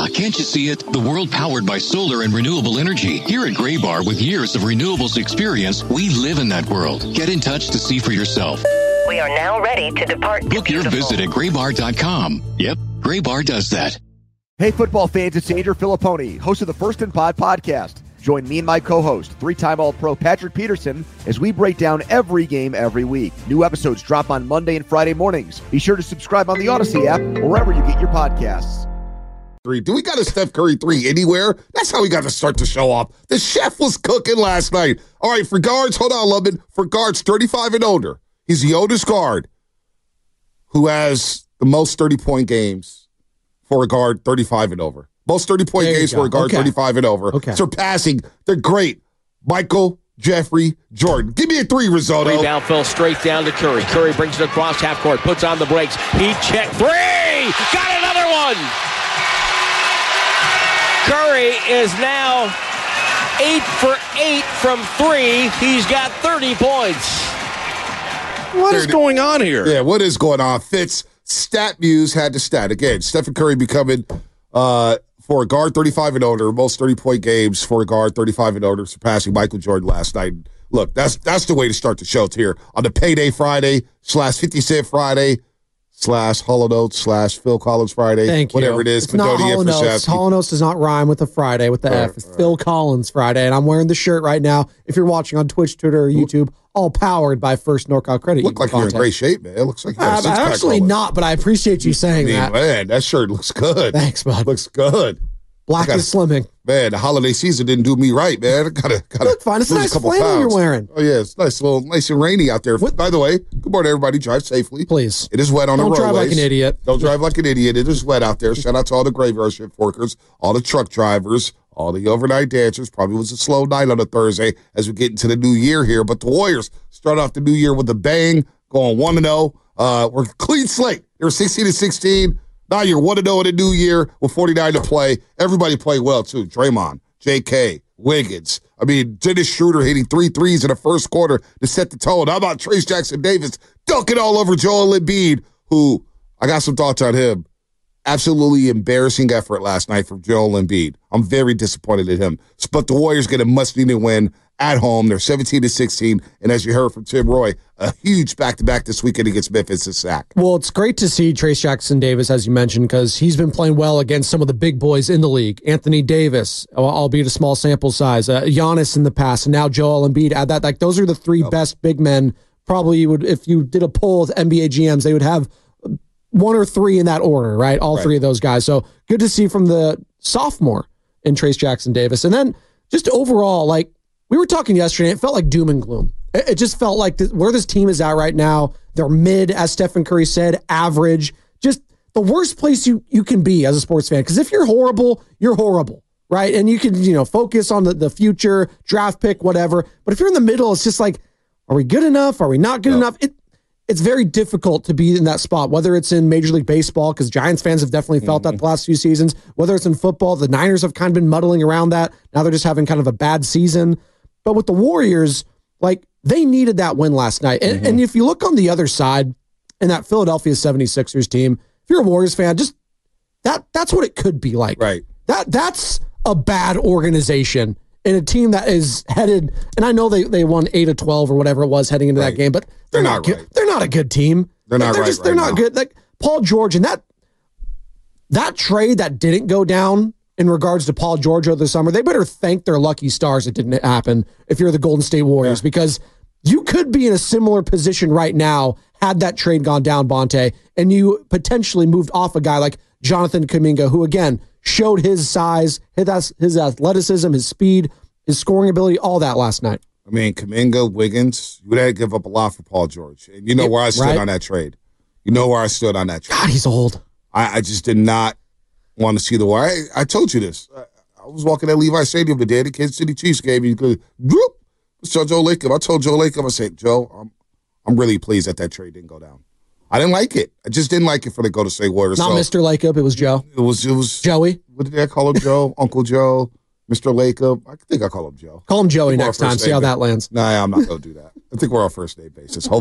can't you see it? The world powered by solar and renewable energy. Here at Graybar, with years of renewables experience, we live in that world. Get in touch to see for yourself. We are now ready to depart. Book your visit at graybar.com. Yep, Graybar does that. Hey, football fans, it's Andrew Filipponi, host of the First and Pod podcast. Join me and my co-host, three-time All-Pro Patrick Peterson, as we break down every game every week. New episodes drop on Monday and Friday mornings. Be sure to subscribe on the Odyssey app or wherever you get your podcasts. Do we got a Steph Curry 3 anywhere? That's how we got to start the show off. The chef was cooking last night. All right, for guards, hold on, Lubman. For guards 35 and older, he's the oldest guard who has the most 30-point games for a guard 35 and over. Most 30-point games for a guard 35 and over. Surpassing the great Michael Jeffrey Jordan. Give me a 3, Risotto. Rebound fell straight down to Curry. Curry brings it across half court, puts on the brakes. He checked 3! Got another one! Curry is now 8 for 8 from 3. He's got 30 points. What is going on here? Yeah, what is going on? Fitz, StatMuse had the stat. Again, Stephen Curry becoming, for a guard 35 and older, most 30-point games for a guard 35 and older, surpassing Michael Jordan last night. Look, that's the way to start the show here on the Payday Friday / 50 Cent Friday / Hollow Notes / Phil Collins Friday. Thank you. Whatever it is. It's not Hollow Notes. Hollow Notes does not rhyme with the Friday with the F. It's Phil Collins Friday, and I'm wearing the shirt right now. If you're watching on Twitch, Twitter, or YouTube, all powered by First NorCal Credit. Look like you're in great shape, man. It looks like you got a six-pack actually not, but I appreciate you saying that. Man, that shirt looks good. Thanks, bud. Looks good. Black is slimming. Man, the holiday season didn't do me right, man. I gotta look fine. It's a nice flannel you're wearing. Oh yeah, it's nice and rainy out there. By the way, good morning, everybody. Drive safely, please. It is wet on the roadways. Don't drive like an idiot. Don't drive like an idiot. It is wet out there. Shout out to all the graveyard shift workers, all the truck drivers, all the overnight dancers. Probably was a slow night on a Thursday as we get into the new year here. But the Warriors start off the new year with a bang, going 1-0. We're clean slate. They were 16-16. Now you're 1-0 in the new year with 49 to play. Everybody played well, too. Draymond, J.K., Wiggins. I mean, Dennis Schroeder hitting 3 threes in the first quarter to set the tone. How about Trayce Jackson-Davis dunking all over Joel Embiid, who, I got some thoughts on him. Absolutely embarrassing effort last night from Joel Embiid. I'm very disappointed in him. But the Warriors get a must-needed win at home. They're 17-16, and as you heard from Tim Roy, a huge back-to-back this weekend against Memphis and Sac. Well, it's great to see Trayce Jackson-Davis, as you mentioned, because he's been playing well against some of the big boys in the league. Anthony Davis, albeit a small sample size, Giannis in the past, and now Joel Embiid. Add that, like, those are the 3 best big men. Probably you would, if you did a poll with NBA GMs, they would have 1 or 3 in that order, right? All 3 of those guys. So good to see from the sophomore in Trayce Jackson-Davis. And then just overall, like, we were talking yesterday, it felt like doom and gloom. It just felt like where this team is at right now, they're mid, as Stephen Curry said, average, just the worst place you can be as a sports fan. Because if you're horrible, right? And you can, focus on the future, draft pick, whatever. But if you're in the middle, it's just like, are we good enough? Are we not good enough? It's very difficult to be in that spot, whether it's in Major League Baseball, because Giants fans have definitely felt that the last few seasons, whether it's in football, the Niners have kind of been muddling around that. Now they're just having kind of a bad season. But with the Warriors, like, they needed that win last night. And if you look on the other side in that Philadelphia 76ers team, if you're a Warriors fan, just that's what it could be like. Right. That's a bad organization in a team that is headed, and I know they won 8 of 12 or whatever it was heading into that game, but they're not good. They're not a good team. They're not right. They're not good. Like Paul George and that trade that didn't go down in regards to Paul George over the summer, they better thank their lucky stars it didn't happen if you're the Golden State Warriors, because you could be in a similar position right now had that trade gone down, Bonte, and you potentially moved off a guy like Jonathan Kuminga, who, again, showed his size, his athleticism, his speed, his scoring ability, all that last night. I mean, Kuminga, Wiggins, you would have to give up a lot for Paul George. And you know where I stood on that trade. God, he's old. I just did not want to see the war. I told you this. I was walking at Levi Stadium the day the Kansas City Chiefs game. He goes, whoop. So Joe Lacob. I told Joe Lacob, I said, Joe, I'm really pleased that trade didn't go down. I didn't like it. I just didn't like it for the Golden State Warriors. Not Mr. Lacob. It was Joe. It was Joey. What did I call him? Joe? Uncle Joe? Mr. Lacob? I think I call him Joe. Call him Joey next time. See how that lands. Nah, I'm not going to do that. I think we're on first name basis, hopefully.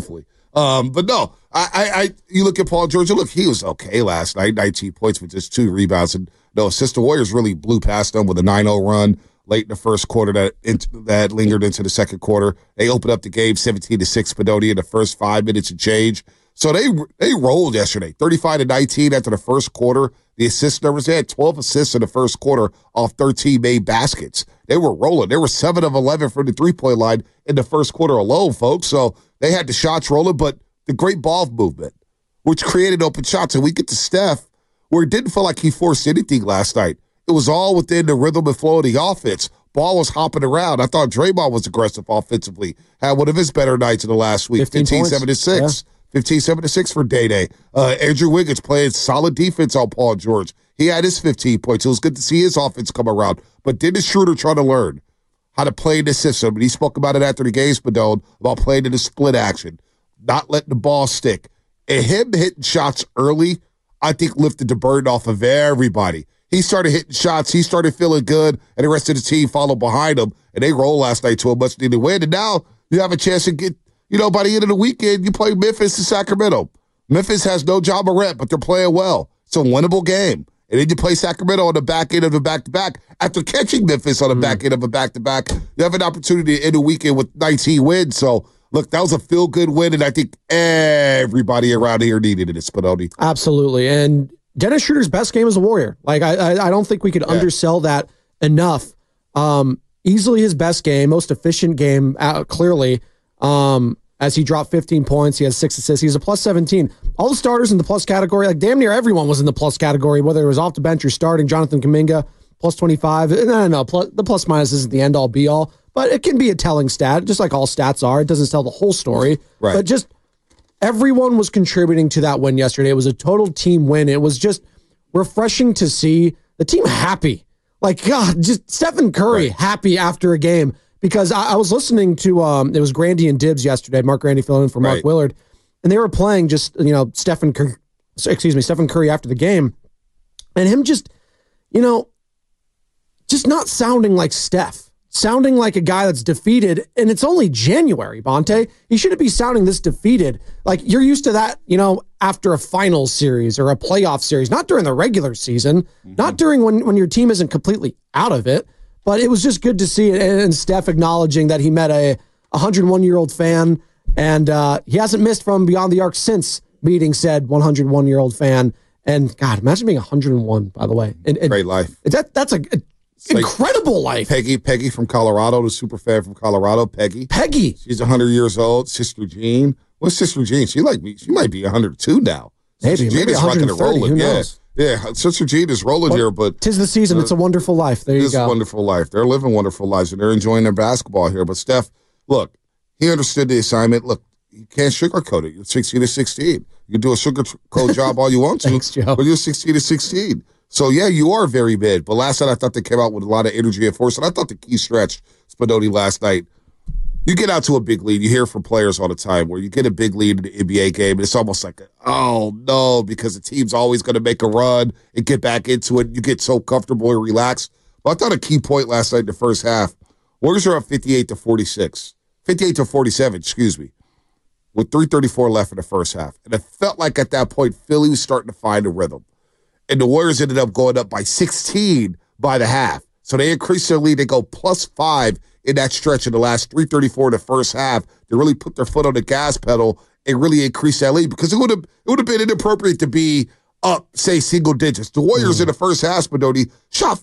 But no, you look at Paul George. Look, he was okay last night. 19 points with just 2 rebounds, and no assist. The Warriors really blew past them with a 9-0 run late in the first quarter that lingered into the second quarter. They opened up the game 17-6 Spinoni in the first 5 minutes and change. So they rolled yesterday, 35-19 after the first quarter. The assist numbers, they had 12 assists in the first quarter off 13 made baskets. They were rolling. They were 7 of 11 from the three-point line in the first quarter alone, folks. So they had the shots rolling, but the great ball movement, which created open shots. And we get to Steph, where it didn't feel like he forced anything last night. It was all within the rhythm and flow of the offense. Ball was hopping around. I thought Draymond was aggressive offensively. Had one of his better nights in the last week, 15-7-6. Yeah. 15-7-6 for Day-Day. Andrew Wiggins playing solid defense on Paul George. He had his 15 points. It was good to see his offense come around. But Dennis Schroeder trying to learn how to play in this system. And he spoke about it after the game, Spadone, about playing in the split action, not letting the ball stick. And him hitting shots early, I think, lifted the burden off of everybody. He started hitting shots. He started feeling good, and the rest of the team followed behind him. And they rolled last night to a much-needed win. And now you have a chance to get, by the end of the weekend, you play Memphis and Sacramento. Memphis has no job of rep, but they're playing well. It's a winnable game. And then you play Sacramento on the back end of the back-to-back. After catching Memphis on the back end of a back-to-back, you have an opportunity to end the weekend with 19 wins. So, look, that was a feel-good win, and I think everybody around here needed it, Spinoni. Absolutely. And Dennis Schroeder's best game as a Warrior. Like, I don't think we could undersell that enough. Easily his best game, most efficient game, clearly. As he dropped 15 points, he has 6 assists. He's a plus 17. All the starters in the plus category, like damn near everyone was in the plus category, whether it was off the bench or starting. Jonathan Kuminga, plus 25. No, the plus minus isn't the end all be all, but it can be a telling stat, just like all stats are. It doesn't tell the whole story, right. But just everyone was contributing to that win yesterday. It was a total team win. It was just refreshing to see the team happy. Like, God, just Stephen Curry happy after a game. Because I was listening to, it was Grandy and Dibbs yesterday, Mark Grandy filling in for Mark Willard, and they were playing just, Stephen Curry after the game, and him just, just not sounding like Steph, sounding like a guy that's defeated, and it's only January, Bonte. He shouldn't be sounding this defeated. Like, you're used to that, after a finals series or a playoff series, not during the regular season, not during when your team isn't completely out of it. But it was just good to see it, and Steph acknowledging that he met a 101-year-old fan, and he hasn't missed from Beyond the Arc since meeting said 101-year-old fan. And, God, imagine being 101, by the way. And great life. That's an incredible life. Peggy from Colorado, the super fan from Colorado, Peggy. She's 100 years old. Sister Jean. What's Sister Jean? She might be 102 now. Maybe 130. Who knows? Yeah, Sister Jean is rolling here, but 'tis the season. It's a wonderful life. There you go. It's a wonderful life. They're living wonderful lives, and they're enjoying their basketball here. But Steph, look, he understood the assignment. Look, you can't sugarcoat it. You're 16-16. You can do a sugarcoat job all you want to, Thanks, Joe. But you're 16-16. So, yeah, you are very mid. But last night I thought they came out with a lot of energy and force, and I thought the key stretch, Spinoni, last night, you get out to a big lead. You hear from players all the time where you get a big lead in the NBA game, and it's almost like, oh, no, because the team's always going to make a run and get back into it. You get so comfortable and relaxed. But I thought a key point last night in the first half, Warriors are up 58-46. 58-47, excuse me, with 3:34 left in the first half. And it felt like at that point, Philly was starting to find a rhythm. And the Warriors ended up going up by 16 by the half. So they increased their lead. They go +5 in that stretch in the last 3:34 in the first half. They really put their foot on the gas pedal and really increase that lead, because it would have been inappropriate to be up, say, single digits. The Warriors in the first half, Spinoni, shot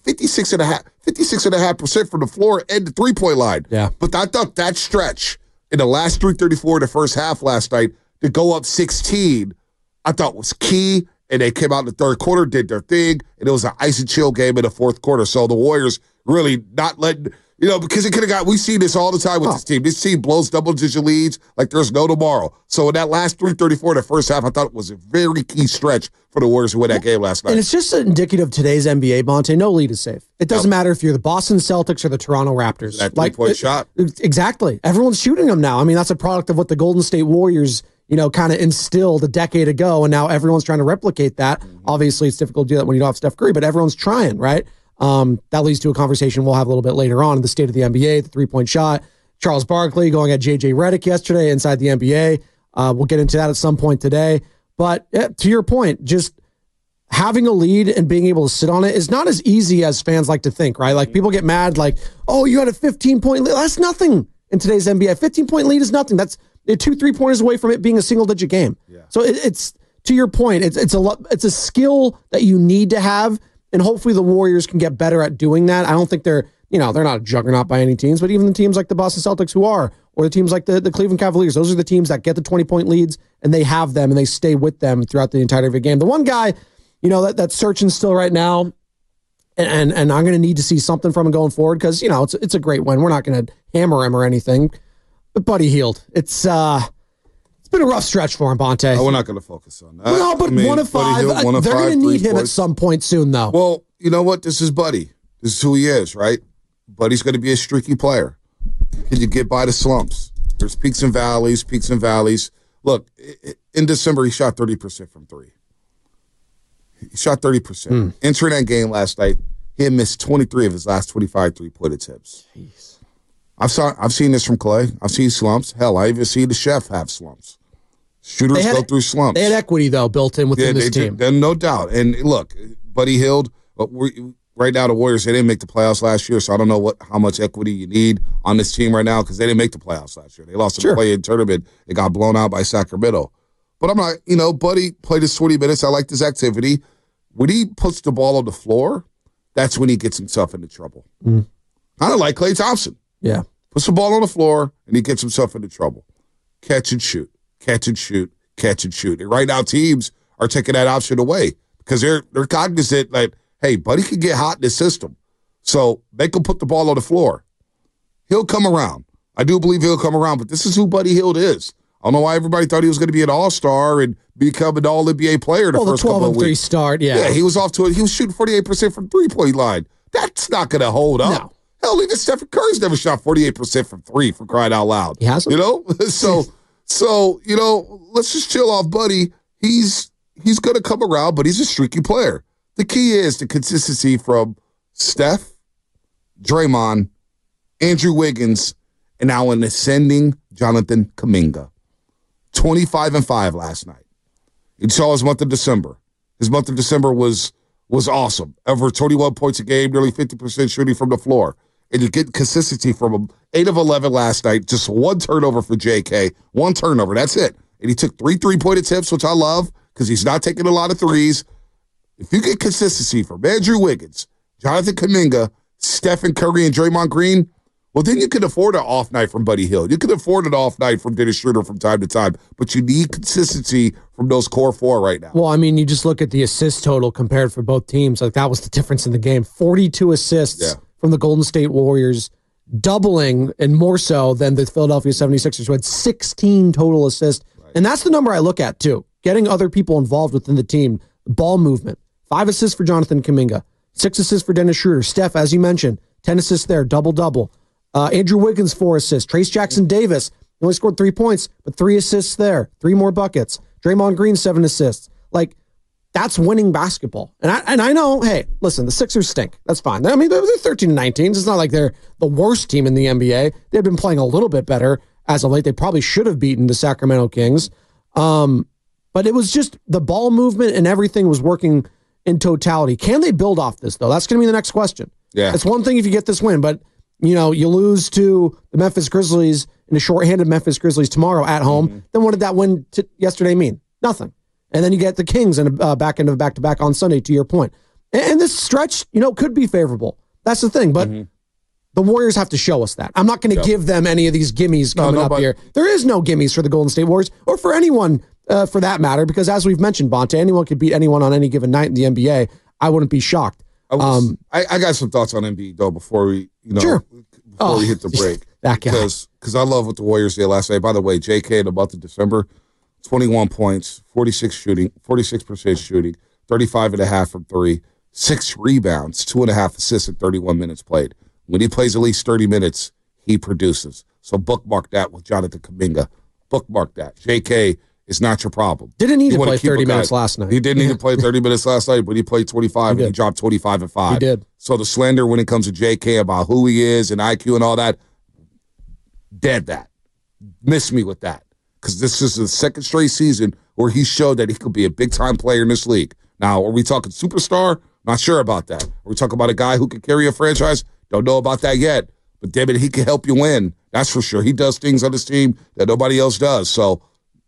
56.5% from the floor and the three-point line. Yeah. But I thought that stretch in the last 3:34 in the first half last night to go up 16, I thought was key. And they came out in the third quarter, did their thing, and it was an ice and chill game in the fourth quarter. So the Warriors really not letting, because it could have got, we see this all the time with this team. This team blows double-digit leads like there's no tomorrow. So in that last 3:34 in the first half, I thought it was a very key stretch for the Warriors to win that game last night. And it's just indicative of today's NBA, Bonte. No lead is safe. It doesn't matter if you're the Boston Celtics or the Toronto Raptors. That three-point shot. Exactly. Everyone's shooting them now. I mean, that's a product of what the Golden State Warriors kind of instilled a decade ago, and now everyone's trying to replicate that. Obviously, it's difficult to do that when you don't have Steph Curry, but everyone's trying, right? That leads to a conversation we'll have a little bit later on in the state of the NBA, the three-point shot. Charles Barkley going at J.J. Redick yesterday inside the NBA. We'll get into that at some point today. But to your point, just having a lead and being able to sit on it is not as easy as fans like to think, right? Like people get mad like, oh, you had a 15-point lead. That's nothing in today's NBA. A 15-point lead is nothing. That's 2 3-pointers away from it being a single-digit game. Yeah. So it's to your point, it's a skill that you need to have, and hopefully the Warriors can get better at doing that. I don't think they're not a juggernaut by any teams, but even the teams like the Boston Celtics who are, or the teams like the Cleveland Cavaliers, those are the teams that get the 20-point leads, and they have them, and they stay with them throughout the entirety of the game. The one guy, that's searching still right now, and I'm going to need to see something from him going forward because, it's a great win. We're not going to hammer him or anything, but Buddy Hield. It's been a rough stretch for him, Bonte. We're not going to focus on that. No, but 1 of 5. Hield, they're going to need him at some point soon, though. Well, you know what? This is Buddy. This is who he is, right? Buddy's going to be a streaky player. Can you get by the slumps? There's peaks and valleys. Look, in December, he shot 30% from 3. He shot 30%. Entering that game last night, he had missed 23 of his last 25 three-point attempts. Jeez. I've seen this from Clay. I've seen slumps. Hell, I even see the chef have slumps. Shooters go through slumps. They had equity, though, built in within this team. No doubt. And look, Buddy Hield, right now the Warriors, they didn't make the playoffs last year, so I don't know how much equity you need on this team right now because they didn't make the playoffs last year. They lost the play-in tournament. It got blown out by Sacramento. But I'm not, Buddy played his 20 minutes. I like this activity. When he puts the ball on the floor, that's when he gets himself into trouble. Kind of like Klay Thompson. Yeah. Puts the ball on the floor, and he gets himself into trouble. Catch and shoot, catch and shoot, catch and shoot. And right now teams are taking that option away because they're cognizant that, hey, Buddy can get hot in the system. So they can put the ball on the floor. He'll come around. I do believe he'll come around, but this is who Buddy Hield is. I don't know why everybody thought he was going to be an all-star and become an all-NBA player the first couple of weeks. 12-3 start, yeah. Yeah, he was off to it. He was shooting 48% from three-point line. That's not going to hold up. No. Hell, even Stephen Curry's never shot 48% from 3 for crying out loud. He hasn't. So let's just chill off Buddy. He's going to come around, but he's a streaky player. The key is the consistency from Steph, Draymond, Andrew Wiggins, and now an ascending Jonathan Kuminga. 25-5 last night. You saw his month of December. His month of December was awesome. Over 21 points a game, nearly 50% shooting from the floor. And you get consistency from him. 8 of 11 last night, just 1 turnover for JK. 1 turnover, that's it. And he took 3 3-point attempts, which I love, because he's not taking a lot of threes. If you get consistency from Andrew Wiggins, Jonathan Kuminga, Stephen Curry, and Draymond Green, well, then you can afford an off night from Buddy Hield. You can afford an off night from Dennis Schroeder from time to time, but you need consistency from those core 4 right now. Well, I mean, you just look at the assist total compared for both teams. Like, that was the difference in the game. 42 assists from the Golden State Warriors, doubling and more so than the Philadelphia 76ers, who had 16 total assists. Right. And that's the number I look at, too. Getting other people involved within the team. Ball movement. 5 assists for Jonathan Kuminga. 6 assists for Dennis Schroeder. Steph, as you mentioned, 10 assists there, double-double. Andrew Wiggins, 4 assists. Trace Jackson Davis, he only scored 3 points, but 3 assists there. 3 more buckets. Draymond Green, 7 assists. Like, that's winning basketball. And I know, hey, listen, the Sixers stink. That's fine. I mean, they're 13-19. It's not like they're the worst team in the NBA. They've been playing a little bit better as of late. They probably should have beaten the Sacramento Kings. But it was just the ball movement and everything was working in totality. Can they build off this, though? That's going to be the next question. Yeah. It's one thing if you get this win, but you lose to the Memphis Grizzlies in a shorthanded Memphis Grizzlies tomorrow at home. Then what did that win yesterday mean? Nothing. And then you get the Kings in a back end of back-to-back on Sunday, to your point. And this stretch, could be favorable. That's the thing. But the Warriors have to show us that. I'm not going to give them any of these gimmies coming up here. There is no gimmies for the Golden State Warriors or for anyone for that matter, because as we've mentioned, Bonte, anyone could beat anyone on any given night in the NBA. I wouldn't be shocked. I got some thoughts on Embiid, though, before we before we hit the break. That guy. Because I love what the Warriors did last night. By the way, JK in the month of December, 21 points, 46% shooting, 35.5 from 3, 6 rebounds, 2.5 assists in 31 minutes played. When he plays at least 30 minutes, he produces. So bookmark that with Jonathan Kuminga. Bookmark that. JK is not your problem. Didn't need to play 30 minutes last night. He didn't need to play 30 minutes last night, but he played 25 and he dropped 25 and 5. He did. So the slander when it comes to JK about who he is and IQ and all that, dead that. Miss me with that. because this is the second straight season where he showed that he could be a big-time player in this league. Now, are we talking superstar? Not sure about that. Are we talking about a guy who can carry a franchise? Don't know about that yet. But, damn it, he can help you win. That's for sure. He does things on this team that nobody else does. So,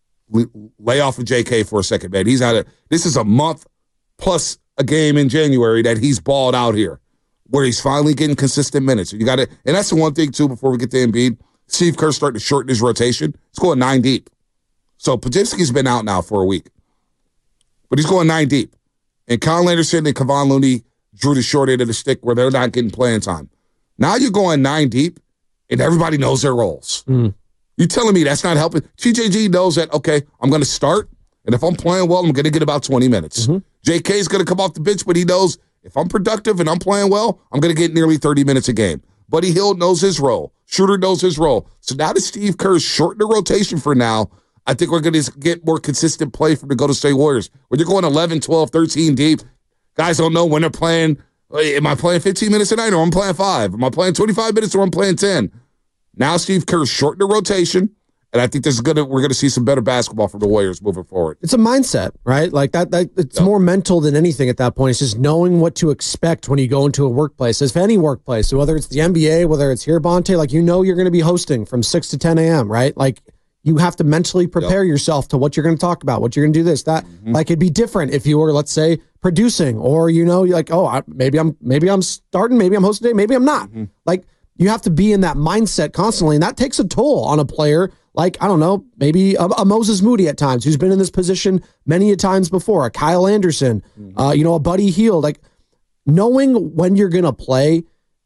lay off of JK for a second, man. This is a month plus a game in January that he's balled out here, where he's finally getting consistent minutes. And that's the one thing, too, before we get to Embiid. Steve Kerr's starting to shorten his rotation. He's going 9 deep. So Podziemski's been out now for a week. But he's going 9 deep. And Kyle Anderson and Kevon Looney drew the short end of the stick where they're not getting playing time. Now you're going 9 deep, and everybody knows their roles. You're telling me that's not helping? TJG knows that, okay, I'm going to start, and if I'm playing well, I'm going to get about 20 minutes. JK's going to come off the bench, but he knows if I'm productive and I'm playing well, I'm going to get nearly 30 minutes a game. Buddy Hield knows his role. Shooter knows his role. So now that Steve Kerr's shortened the rotation for now, I think we're going to get more consistent play from the Golden State Warriors. When you're going 11, 12, 13 deep, guys don't know when they're playing. Am I playing 15 minutes a night or I'm playing 5? Am I playing 25 minutes or I'm playing 10? Now Steve Kerr's shortened the rotation, and I think we're going to see some better basketball from the Warriors moving forward. It's a mindset, right? Like that it's more mental than anything at that point. It's just knowing what to expect when you go into a workplace. If any workplace, so whether it's the NBA, whether it's here, Bonte, like you're going to be hosting from 6 to 10 a.m., right? Like you have to mentally prepare yourself to what you're going to talk about, what you're going to do this, that. Like it'd be different if you were, let's say, producing, or you're like, oh, maybe I'm starting, maybe I'm hosting today, maybe I'm not. Like you have to be in that mindset constantly, and that takes a toll on a player. Like, I don't know, maybe a Moses Moody at times, who's been in this position many a times before, a Kyle Anderson, a Buddy Hield. Like, knowing when you're going to play,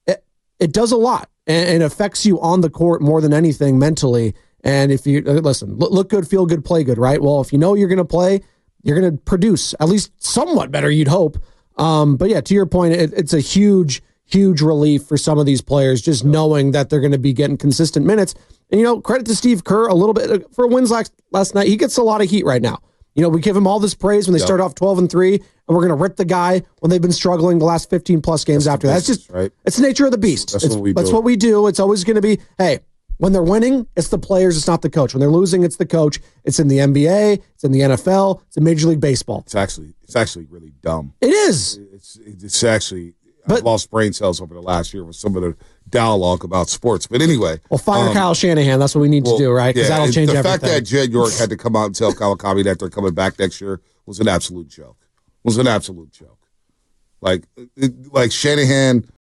it does a lot, and it affects you on the court more than anything mentally. And if you, listen, look good, feel good, play good, right? Well, if you know you're going to play, you're going to produce at least somewhat better, you'd hope. But yeah, to your point, it's a huge relief for some of these players, just knowing that they're going to be getting consistent minutes. And, credit to Steve Kerr a little bit for wins last night. He gets a lot of heat right now. We give him all this praise when they start off 12-3, and we're going to rip the guy when they've been struggling the last 15-plus games after that. It's just, right? It's the nature of the beast. That's what we do. It's always going to be, hey, when they're winning, it's the players, it's not the coach. When they're losing, it's the coach. It's in the NBA, it's in the NFL, it's in Major League Baseball. It's actually really dumb. It is. It's actually, I've lost brain cells over the last year with some of the dialogue about sports. But anyway. Well, fire Kyle Shanahan. That's what we need to do, right? Because that'll change everything. The fact that Jed York had to come out and tell Kawakami that they're coming back next year was an absolute joke. Like Shanahan